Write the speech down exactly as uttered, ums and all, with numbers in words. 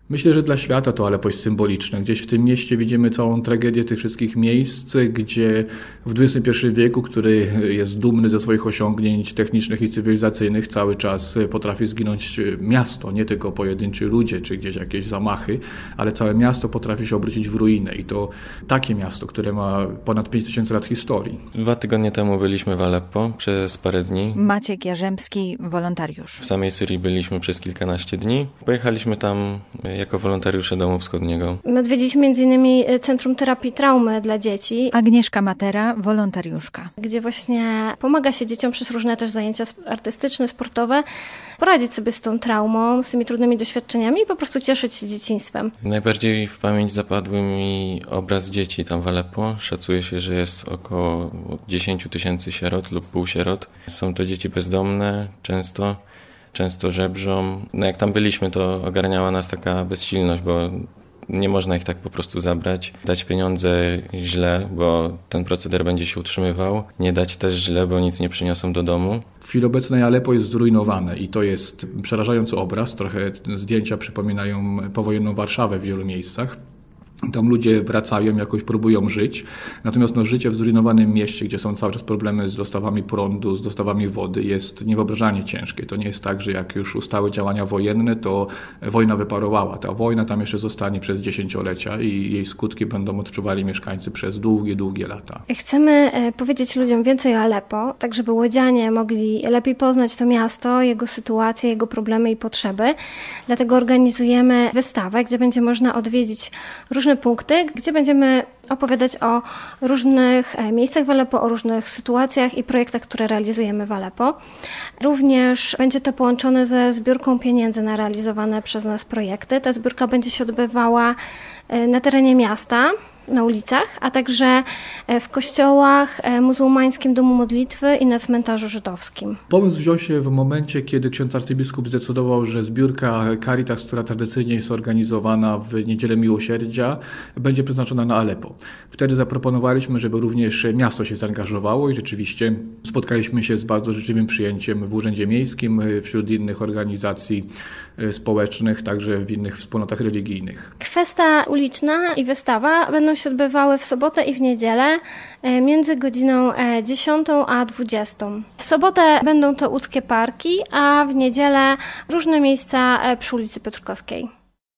Myślę, że dla świata to Aleppo jest symboliczne. Gdzieś w tym mieście widzimy całą tragedię tych wszystkich miejsc, gdzie w dwudziestym pierwszym wieku, który jest dumny ze swoich osiągnięć technicznych i cywilizacyjnych, cały czas potrafi zginąć miasto, nie tylko pojedynczy ludzie, czy gdzieś jakieś zamachy, ale całe miasto potrafi się obrócić w ruinę i to takie miasto, które ma ponad pięć tysięcy lat historii. Dwa tygodnie temu byliśmy w Aleppo przez parę dni. Maciek Jarzębski, wolontariusz. W samej Syrii byliśmy przez kilkanaście dni. Pojechaliśmy tam jako wolontariusze Domu Wschodniego. My odwiedziliśmy między innymi Centrum Terapii Traumy dla dzieci. Agnieszka Matera, wolontariuszka. Gdzie właśnie pomaga się dzieciom przez różne też zajęcia artystyczne, sportowe poradzić sobie z tą traumą, z tymi trudnymi doświadczeniami i po prostu cieszyć się dzieciństwem. Najbardziej w pamięć zapadł mi obraz dzieci tam w Aleppo. Szacuje się, że jest około dziesięć tysięcy sierot lub półsierot. Są to dzieci bezdomne, często, często żebrzą. No jak tam byliśmy, to ogarniała nas taka bezsilność, bo nie można ich tak po prostu zabrać. Dać pieniądze źle, bo ten proceder będzie się utrzymywał. Nie dać też źle, bo nic nie przyniosą do domu. W chwili obecnej Aleppo jest zrujnowane i to jest przerażający obraz. Trochę zdjęcia przypominają powojenną Warszawę w wielu miejscach. Tam ludzie wracają, jakoś próbują żyć. Natomiast no, życie w zrujnowanym mieście, gdzie są cały czas problemy z dostawami prądu, z dostawami wody, jest niewyobrażalnie ciężkie. To nie jest tak, że jak już ustały działania wojenne, to wojna wyparowała. Ta wojna tam jeszcze zostanie przez dziesięciolecia i jej skutki będą odczuwali mieszkańcy przez długie, długie lata. Chcemy powiedzieć ludziom więcej o Aleppo, tak żeby łodzianie mogli lepiej poznać to miasto, jego sytuację, jego problemy i potrzeby. Dlatego organizujemy wystawę, gdzie będzie można odwiedzić różne punkty, gdzie będziemy opowiadać o różnych miejscach w Aleppo, o różnych sytuacjach i projektach, które realizujemy w Aleppo. Również będzie to połączone ze zbiórką pieniędzy na realizowane przez nas projekty. Ta zbiórka będzie się odbywała na terenie miasta, na ulicach, a także w kościołach, muzułmańskim domu modlitwy i na cmentarzu żydowskim. Pomysł wziął się w momencie, kiedy ksiądz arcybiskup zdecydował, że zbiórka Caritas, która tradycyjnie jest organizowana w Niedzielę Miłosierdzia, będzie przeznaczona na Aleppo. Wtedy zaproponowaliśmy, żeby również miasto się zaangażowało i rzeczywiście spotkaliśmy się z bardzo życzliwym przyjęciem w Urzędzie Miejskim, wśród innych organizacji społecznych, także w innych wspólnotach religijnych. Kwestia uliczna i wystawa będą się odbywały w sobotę i w niedzielę między godziną dziesiątą a dwudziestą. W sobotę będą to łódzkie parki, a w niedzielę różne miejsca przy ulicy Piotrkowskiej.